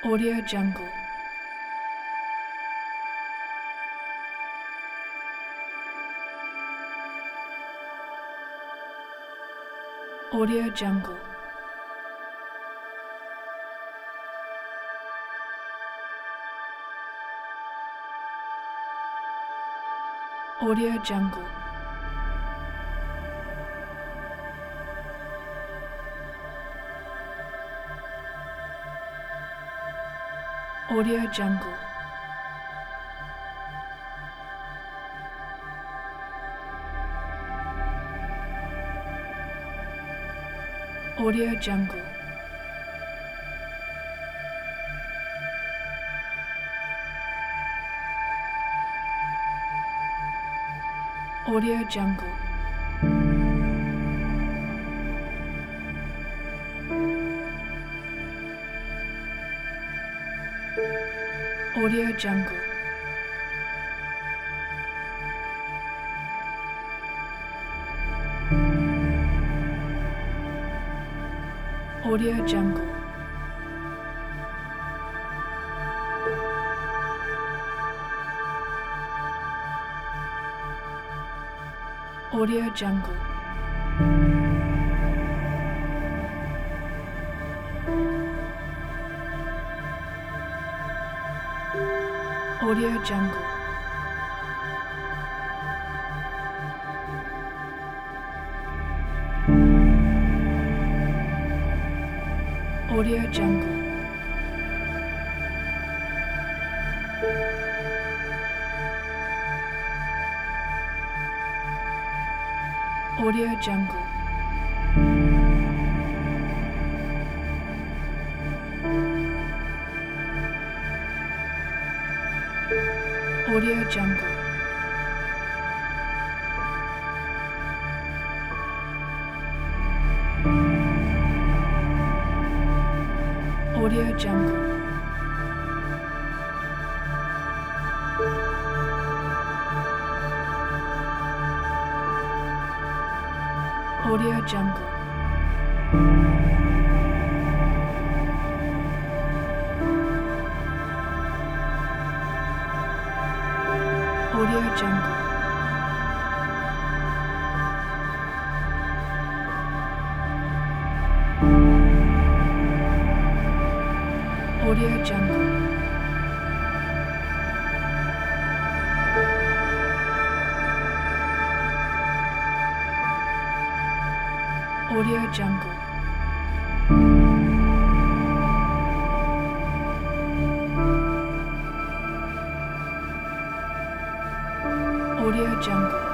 Audio Jungle. Audio Jungle. Audio Jungle. Audio Jungle. Audio Jungle. Audio Jungle. Audio Jungle. Audio Jungle. Audio Jungle. Audio Jungle. Audio Jungle. Audio Jungle. Audio Jungle. Audio Jungle. Audio Jungle. Audio Jungle. Audio Jungle. Audio Jungle. Audio Jungle.